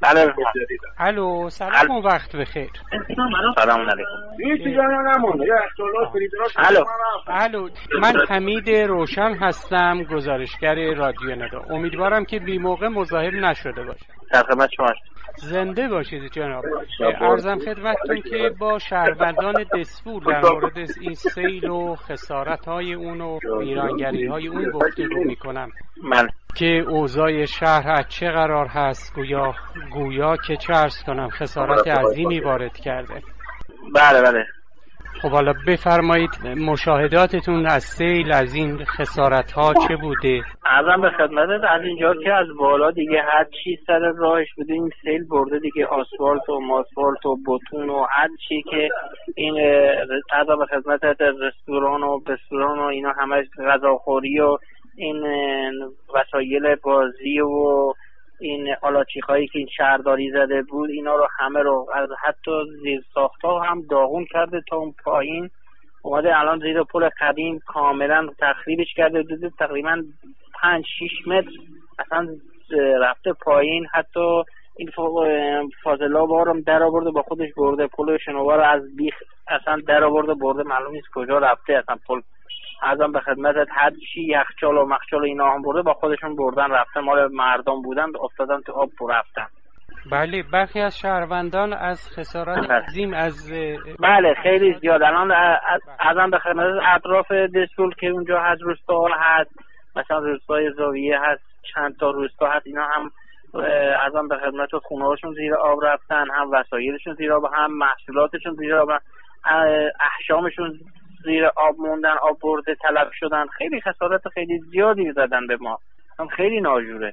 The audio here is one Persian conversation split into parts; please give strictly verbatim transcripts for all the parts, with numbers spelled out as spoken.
بله. الو سلام و وقت بخیر. سلام علیکم. الو الو من حمید روشن هستم، گزارشگر رادیو ندا. امیدوارم که بی موقع مزاحم نشده باشم. در خدمت شما. زنده باشید جناب. عرضم خدمتتون که با شهروندان دسفول در مورد این سیل و خسارت‌های اون و ویرانگری‌های اون گفتگو می‌کنم. من که اوضاع شهر از چه قرار هست، گویا گویا که چه عرض کنم خسارت عظیمی وارد کرده. بله بله. خب حالا بفرمایید مشاهداتتون از سیل، از این خسارت ها چه بوده؟ عرضم به خدمتت از اینجا که از بالا دیگه هر چی سر راهش بوده این سیل برده دیگه، آسفالت و ماسفالت و بتون و هر چی که این عرضم به خدمتت رستوران و بستوران و اینا همش غذاخوری و این وسایل بازی و این آلاچیخایی که این شهرداری زده بود اینا رو همه رو حتی زیر ساخت‌ها هم داغون کرده تا اون پایین اومده. الان زیر پل قدیم کاملا تخریبش کرده بوده، تقریبا پنج شیش متر اصلا رفته پایین. حتی این فاضلاب ها رو در آورده با خودش برده، پل شنوار رو از بیخ اصلا در آورده برده، معلوم نیست کجا رفته اصلا پل. ازم به خدمتت هر چی یخچال و مخچال و اینا هم برده با خودشون بردن رفتن، مال مردم بودن افتادن تو آب رفتن. بله برخی از شهروندان از خسارات عظیم از بله خیلی زیاد. الان ازم به خدمتت اطراف دسفول که اونجا هست روستا هست، مثلا روستای زاویه هست، چند تا روستا هست، اینا هم ازم به خدمت خونه هاشون زیر آب رفتن، هم وسایلشون زیر آب، هم محصولاتشون زیر آب، احشامشون زیر آب موندن، آب برده طلب شدن. خیلی خسارت خیلی زیادی زدن به ما، هم خیلی ناجوره.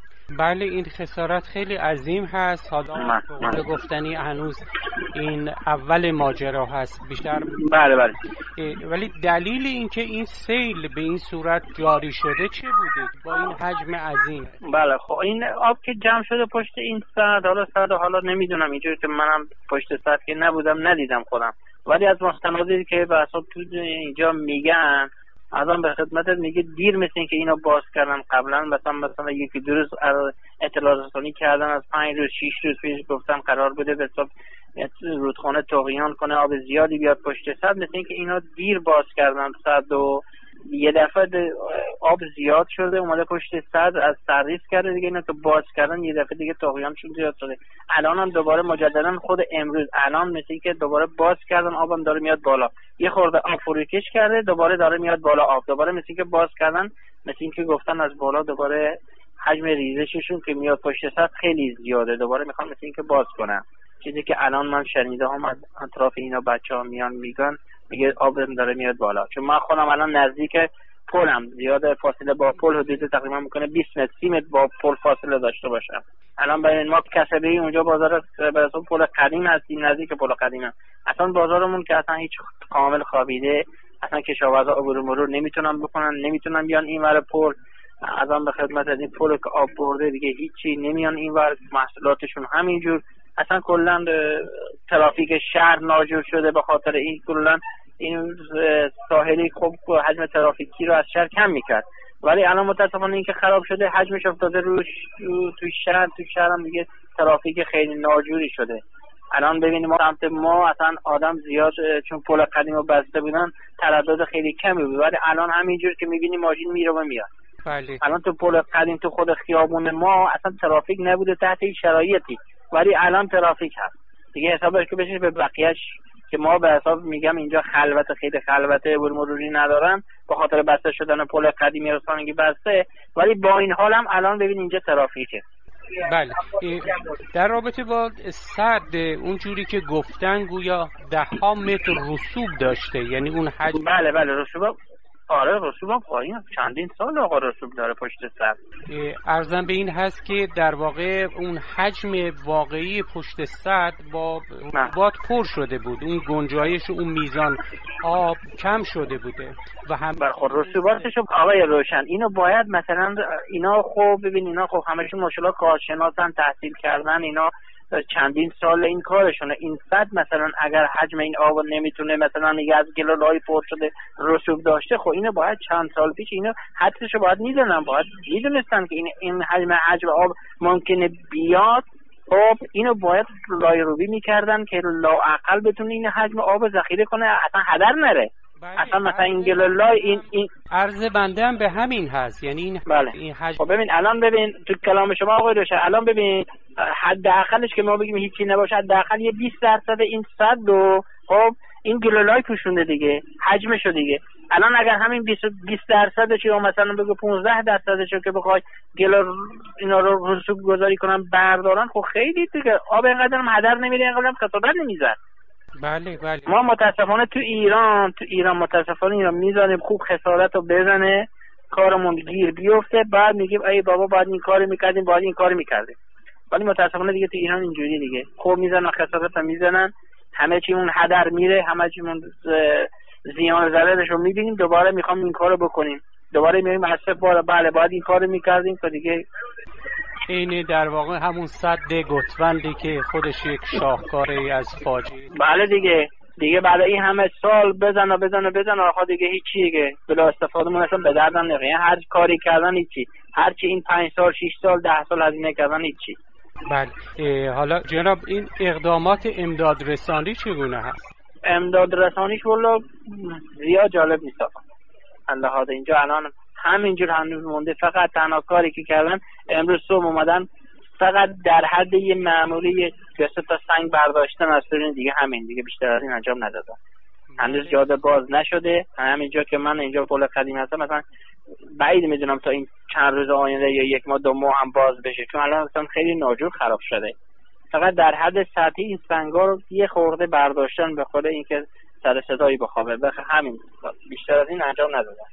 بله این خسارت خیلی عظیم هست. حالا به گفتنی هنوز این اول ماجرا هست بیشتر. بله بله. ولی دلیل اینکه این سیل به این صورت جاری شده چه بوده با این حجم عظیم؟ بله خب این آب که جمع شده پشت این سد، حالا سد حالا نمیدونم اینجوری که منم پشت سد که نبودم ندیدم خودم، ولی از مستنداتی که به حساب تو اینجا میگن ازم به خدمتت میگه دیر مثل این که اینا باز کردن قبلا، مثلا مثلا یکی دو روز اطلاع رسانی کردن، از پنج روز شش روز پیش گفتن قرار بوده به حساب رودخانه طغیان کنه آب زیادی بیاد پشت سد، مثل این که اینا دیر باز کردن سد و یه دفعه آب زیاد شده اومده پشت سد از سرریز کرده دیگه، اینا تو باز کردن یه دفعه دیگه طغیانشون زیاد شده. الان هم دوباره مجددا خود امروز الان مثل این که دوباره باز کردن، آبم داره میاد بالا، یه خورده آب فروکش کرده دوباره داره میاد بالا آب، دوباره مثل این که باز کردن، مثل این که گفتن از بالا دوباره حجم ریزششون که میاد پشت سد خیلی زیاده، دوباره میخوان مثل این که باز کنن. چیزی که الان من شنیده هم از اطراف اینا بچه‌ها میان میگن، میگه آب داره میاد بالا. چون من خودم الان نزدیک پلم، زیاد فاصله با پل حدود تقریبا میکنه بیست متر سی متر با پل فاصله داشته باشم. الان برای ما کسبه‌ای اونجا بازار به حساب پل قدیم هستیم، نزدیک پل قدیمه. اصلا بازارمون که اصلا هیچ کامل خوابیده، اصلا کشاورزا عبور مرور نمیتونن بکنن، نمیتونن بیان اینور پل. ازم به خدمت از این پل که آب برده دیگه هیچی نمیان اینور، محصولاتشون همینجور. اصلا کلا ترافیک شهر ناجور شده به خاطر این، کلا این ساحلی خوب حجم ترافیکی رو از شهر کم میکرد، ولی الان متاسفانه این که خراب شده حجمش افتاده روش تو شهر، تو شهر هم دیگه ترافیک خیلی ناجوری شده. الان ببینیم ما سمت ما اصلا آدم زیاد، چون پل قدیم رو بسته بودن تردد خیلی کمی بود، ولی الان همینجور که میبینیم ماشین میره و میاد. بله. الان تو پل قدیم تو خود خیابون ما اصلا ترافیک نبوده تحت این شرایطی، ولی الان ترافیک هست دیگه. حسابش که بشه به بقیه‌اش که ما به حساب میگم اینجا خلوت خیلی خلوته عبور مروری ندارن به خاطر بسته شدن پل قدیمی رسانگی بسته، ولی با این حال هم الان ببین اینجا ترافیکه. بله در رابطه با سد اونجوری که گفتن گویا ده ها متر رسوب داشته، یعنی اون حجم. بله بله رسوب، آره رسوب هم پایین چندین سال آقا رسوب داره پشت سد. عرضم به این هست که در واقع اون حجم واقعی پشت سد با رطوبات پر شده بود، اون گنجایش اون میزان آب کم شده بوده و هم برخور رسوباتش آقای روشن اینو باید مثلا اینا خوب ببین، اینا خب همشون ماشاءالله کارشناسن، تحصیل کردن، اینا چندین سال این کارشونه. این سد مثلا اگر حجم این آب نمیتونه مثلا یه از گلولای پر شده رسوب داشته، خب اینو باید چند سال پیش اینو حدسشو باید میدونن، باید میدونستن که این این حجم حجم آب ممکنه بیاد خب اینو باید لایروبی میکردن که لااقل بتونه این حجم آب ذخیره کنه، اصلا هدر نره. بله. اصلا مثلا این گلولای این این عرض بنده هم به همین هست، یعنی این بله. این حجم. خب ببین الان ببین تو کلام شما آقای روشن، الان ببین حداقلش که ما بگیم هیچی نباشه، حداقل یه بیست درصد این صد و خب این گلولای پوشونده دیگه، حجمشو دیگه. الان اگر همین بیست درصدش یا مثلا بگو پانزده درصدشو که بخوای گلو اینا رو رسوب گذاری کنن بردارن، خب خیلی دیگه آب اینقدر هم هدر نمیره، اینقدر هم خسارت نمیزنه. بله بله. ما متاسفانه تو ایران تو ایران متاسفانه ایران میذاریم خوب خسارت رو بزنه، کارمون گیر بیفته، بعد میگیم ای بابا باید این کارو میکردیم، باید این کارو میکردیم. ولی متاسفانه دیگه تو ایران اینجوری دیگه خوب میزنن، خسارت هم میزنن، همه چیمون هدر میره، همه چیمون زیان ضررش رو میبینیم، دوباره میخوام این کارو بکنیم، دوباره میگیم حسب باره بله باید این کارو میکردیم که دیگه این در واقع همون سد گتوندی که خودش یک شاهکاری از فاجعه. بله دیگه دیگه بعد این همه سال بزن و بزن و بزن آخه دیگه هیچی دیگه بلا استفاده مون اصلا به دردم نمیخوره. یعنی هر کاری کردن هیچی، هر چی این پنج سال شش سال ده سال هزینه کردن هیچی. بله. حالا جناب این اقدامات امداد رسانی چگونه هست؟ امداد رسانیش والا زیاد جالب نیست الله هاده. اینجا الان همینجور هنوز مونده، فقط تنها کاری که کردن امروز صبح اومدن فقط در حد یه ماموری دو تا سنگ برداشتن از سرین دیگه، همین دیگه، بیشتر از این انجام ندادن. هنوز جاده باز نشده. همینجا که من اینجا پل قدیم هستم مثلا بعید میدونم تا این چند روز آینده یا یک ماه دو ماه هم باز بشه، چون الان اصلا خیلی ناجور خراب شده. فقط در حد سطحی این سنگا رو یه خورده برداشتن به خود اینکه سر صدایی بخوابه، بخ همین، بیشتر از این انجام ندادن.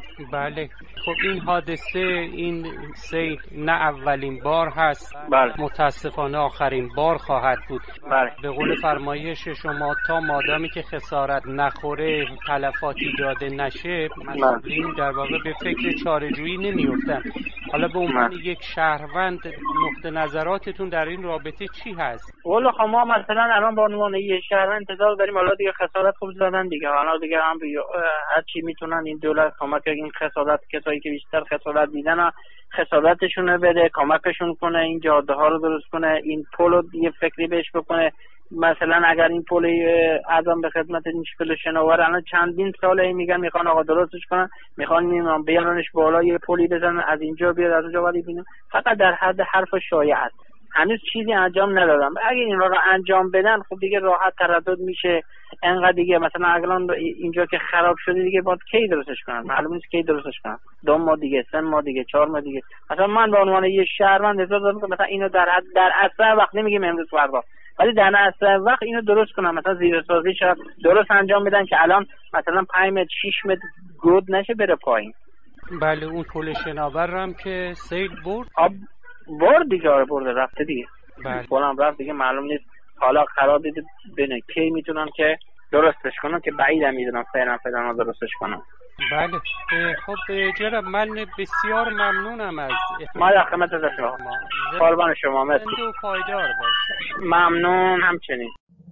بله. خب این حادثه، این سیل نه اولین بار هست. بله. متاسفانه آخرین بار خواهد بود. بله. به قول فرمایش شما تا مادامی که خسارت نخوره، تلفاتی داده نشه، مسئولین در واقع به فکر چاره‌جویی نمی‌افتن. حالا به عنوان یک شهروند نقطه نظراتتون در این رابطه چی هست؟ والا خب ما مثلا الان به عنوان یک شهروند انتظار داریم، حالا دیگه خسارت خوب زدن دیگه، حالا دیگه هم هر چی میتونن این دولت کمک این خسارت، کسایی که بیشتر خسارت دیدن خسارتشون رو بده، کمکشون کنه، این جاده ها رو درست کنه، این پل رو یه فکری بهش بکنه. مثلا اگر این پل اعظم به خدمت این پل شناور الان چندین ساله میگن میخوان آقا درستش کنن، میخوان میان بیارنش بالا یه پلی بزنن از اینجا بیاد از اونجا، ولی ببینیم فقط در حد حرف شایع است، هنوز چیزی انجام ندادم. اگه این رو انجام بدن خب دیگه راحت تردد میشه. انقدر دیگه مثلا اگلان اینجا که خراب شده دیگه باید کی درستش کنن، معلوم نیست کی درستش کنن، دو ماه دیگه، سه ماه دیگه، چهار ماه دیگه. مثلا من به عنوان یه شهروند اجازه دارم که مثلا اینو در حد در اسرع وقت نمیگیم امروز فردا، ولی در اسرع وقت اینو درست کنم، مثلا زیرسازی شد درست انجام بدن که الان مثلا پنج متر شش متر گود نشه بره پایین. بله. اون پل شناور هم که سیل برد آب برد دیگه، آره برده رفته دیگه. بله. پلم رفت دیگه، معلوم نیست حالا قرار دیده بینه کی میتونن که درستش کنن، که بعیدم میدونم فعلا فعلا درستش کنن. بله. خب جناب من بسیار ممنونم از ما در خدمت شما. قربان شما، مرسی. زنده و پایدار باشید. ممنون همچنین.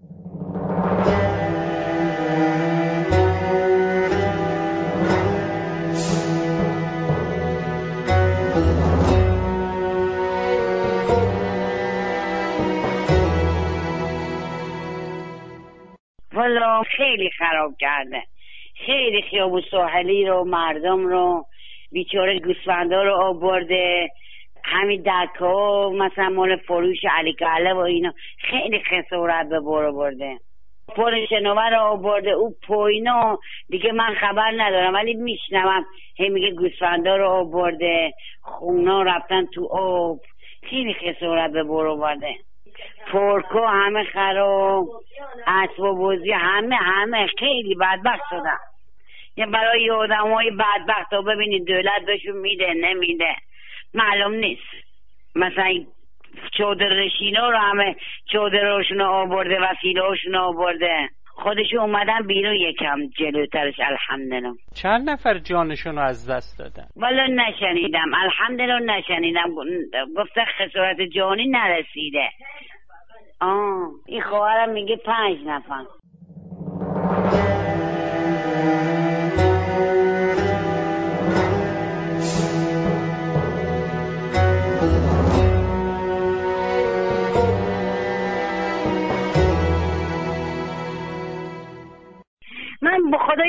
والا خیلی خراب کرده، خیلی خیابون ساحلی رو، مردم رو، بیچاره گوسفندا رو آب برده، همین دکا مثلا مال فروش علی کله و اینا خیلی خسارت به بارو برده. پل شناور رو آب برده، او پوینا دیگه من خبر ندارم ولی میشنوم هی میگه گوسفندا رو آب برده، خونا رفتن تو آب، خیلی خسارت به بارو برده. پورکو همه خراب، اسباب بازی همه همه خیلی بدبخت شدن. یه برای آدم های بدبخت ها ببینید دولت بهشون میده نمیده معلوم نیست. مثلا چادر رشینا رو همه چادراشون آورده، وسیله هاشون آورده، خودشون اومدن بیرون یکم جلوترش. الحمدلله. چند نفر جانشون رو از دست دادن؟ والا نشنیدم، الحمدلله نشنیدم، گفته خسارت جانی نرسیده. آه این خواهرم میگه پنج نفر.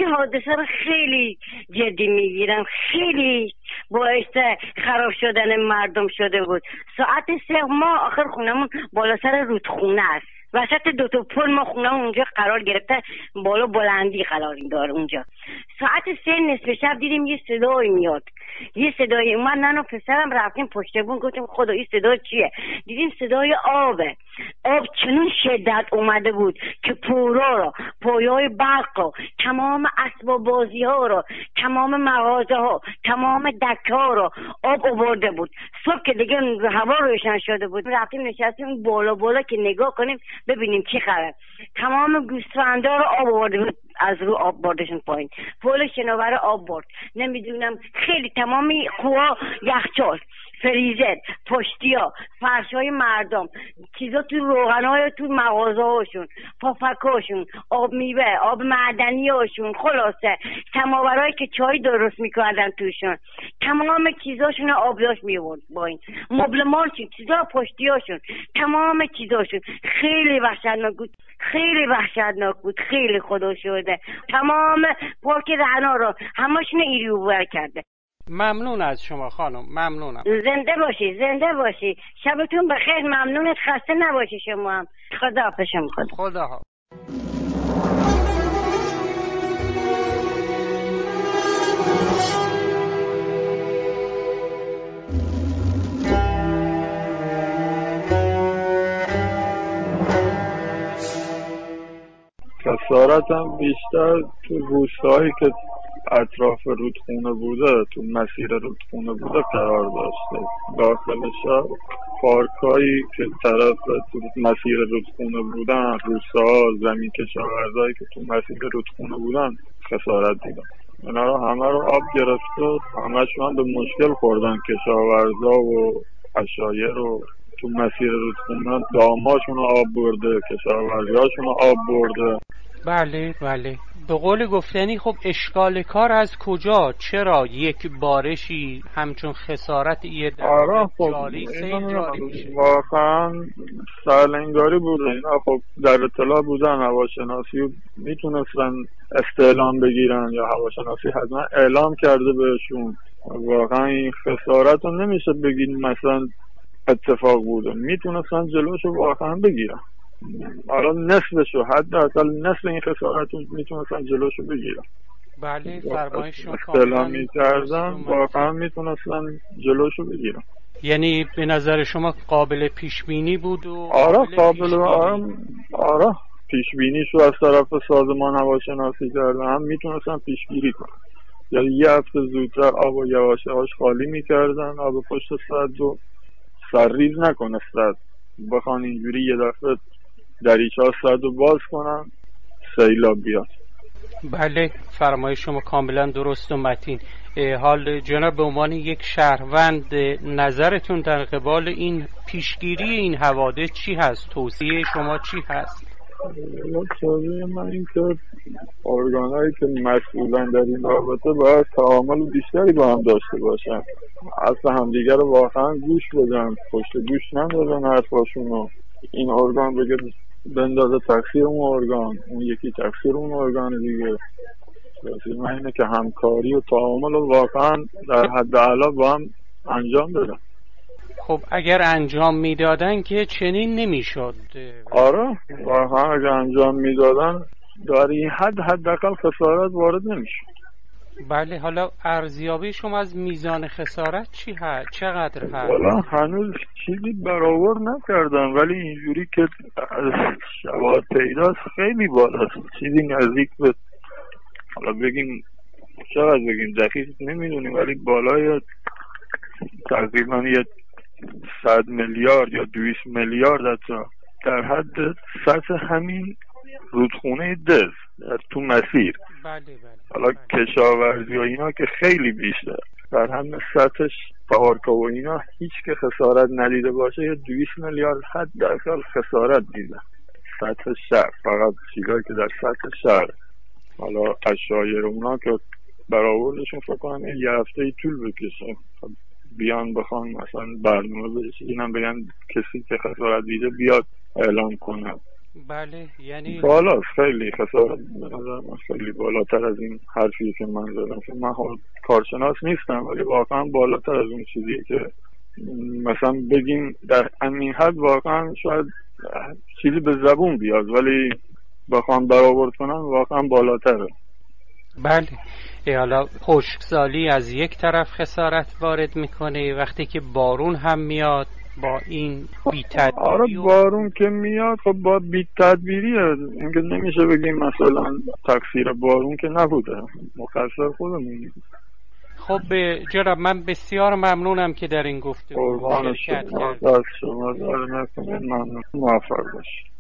حادثه رو خیلی جدی میگیرم، خیلی باعث خراب شدن مردم شده بود. ساعت سه ما آخر خونمون بالا سر رودخونه است، وسط دو تا پل ما خونه اونجا قرار گرفته، بالا بلندی قرار داره اونجا. ساعت سه نصف شب دیدیم یه صدای میاد، یه صدای اومد. من و پسرم رفتیم پشت بون، گفتیم خدا این صدا چیه؟ دیدیم صدای آبه. آب چنون شدت اومده بود که پورا رو، پایای برق رو، تمام اسباب بازی ها رو، تمام مغازه ها، تمام دکه ها رو آب آورده بود. صبح که دیگه هوا روشن شده بود رفتیم نشستیم بالا بالا که نگاه کنیم ببینیم چی خبره. تمام گوسفندا رو آب آورده بود، از رو آب بردشون پایین. پل شناور آب برد. نمیدونم خیلی تمامی کوها یخچال، فریزر، پشتیا، فرشای مردم، چیزا تو روغنای تو مغازه هاشون، پافکاشون، آب میوه، آب معدنی هاشون، خلاصه سماورایی که چای درست میکردن توشون، تمام چیزاشون آب داشت میورد با این مبل مالشون، چیزا پشتیاشون، تمام چیزاشون. خیلی وحشتناک بود، خیلی وحشتناک بود، خیلی خدا شده. تمام پارک رهنا رو همشون ایریو بر کرده. ممنون از شما خانم، ممنونم. زنده باشی، زنده باشی. شبتون بخیر. ممنونت، خسته نباشی شما هم. خدا حافظ شما. خدا حافظ. خسارت هم بیشتر تو روستایی که اطراف رودخونه بوده، تو مسیر رودخونه بوده قرار داشته. داخل شهر پارکایی که طرف تو مسیر رودخونه بودن، روستاها، زمین کشاورزایی که تو مسیر رودخونه بودن خسارت دیدن. اینا رو همه رو آب گرفته، همشون به مشکل خوردن. کشاورزا و عشایر و تو مسیر رودخونه داماشون آب برده، کشاورزاشون آب برده. بله بله، به قول گفتنی خب اشکال کار از کجا؟ چرا یک بارشی همچون خسارت یه در خب جاری سیل جاری میشه؟ واقعا سرلنگاری بوده. اینا خب در اطلاع بودن، هواشناسی میتونستن استعلام بگیرن یا هواشناسی حتما اعلام کرده بهشون. واقعا این خسارت رو نمیشه بگین مثلا اتفاق بوده، میتونستن جلوشو واقعا بگیرن. حالا نصفشو، حداقل نصف این خسارت رو میتونستن جلوشو بگیرن. بله فرمایشون کاملا می‌کردن، واقعا می میتونستن جلوشو بگیرن. یعنی به نظر شما قابل پیش بینی بود و آره قابل آره آره پیش بینیشو از طرف سازمان هواشناسی کردن، هم میتونستن پیش گیری کنن. یا یه هفته زودتر آب و یواش یواش خالی میکردن، آب پشت سد رو سرریز نکنه سد، بخوان اینجوری یه دفعه دریچه ها سد رو باز کنن سیلاب بیاد. بله فرمایش شما کاملا درست و متین. حال جناب به عنوان یک شهروند نظرتون در قبال این پیشگیری این حوادث چی هست؟ توصیه شما چی هست؟ توصیه من این که ارگان‌هایی که مسئولن در این رابطه باید تعامل بیشتری با هم داشته باشن، اصلا همدیگه رو واقعا گوش بدن، پشت گوش ندادن حرفاشونو. این ارگان بگه بندازه تقصیر اون ارگان، اون یکی تقصیر اون ارگان دیگه. توصیه من اینه که همکاری و تعامل رو واقعا در حد اعلی با هم انجام بدن. خب اگر انجام میدادن که چنین نمیشد. آره واقعا اگر انجام میدادن در این حد حداقل خسارت وارد نمیشد. بله حالا ارزیابی شما از میزان خسارت چی هست؟ چقدر هست؟ والا هنوز چیزی برآورد نکردن، ولی اینجوری که شواهد پیداست خیلی بالاست، چیزی نزدیک به، حالا بگیم چقدر بگیم دقیق نمیدونیم، ولی بالای تقریبا یه صد میلیارد یا دویست میلیارد حتی در حد سطح همین رودخونه دز تو مسیر. بله بله. حالا بله. کشاورزی و اینا که خیلی بیشتر، در همه سطحش پارکا و اینا هیچ که خسارت ندیده باشه یه دویست میلیارد حداقل خسارت دیده سطح شهر، فقط چیزایی که در سطح شهر. حالا عشایر اونا که برآوردشون فکر کنم یه هفته طول بکشه بیان بخوان مثلا برنامه بشینن بگن کسی که خسارت دیده بیاد اعلام کنه. بله یعنی بالاست، خیلی خسارت خیلی بالاتر از این حرفی که من زدم. من کارشناس نیستم ولی واقعا بالاتر از اون چیزی که مثلا بگیم در همین حد واقعا شاید چیزی به زبون بیاد ولی بخوام برآورد کنم واقعا بالاتره. بله حالا خشکسالی از یک طرف خسارت وارد میکنه، وقتی که بارون هم میاد با این بی‌تدبیری. آره بارون که میاد خب با بی‌تدبیریه، اینکه نمیشه بگیم مثلا تقصیر بارون که نبوده، مقصر خودمون. خب جناب من بسیار ممنونم که در این گفتگو شرکت کردید. قربان شما، دست شما در نکنید، ممنون، موفق باشید.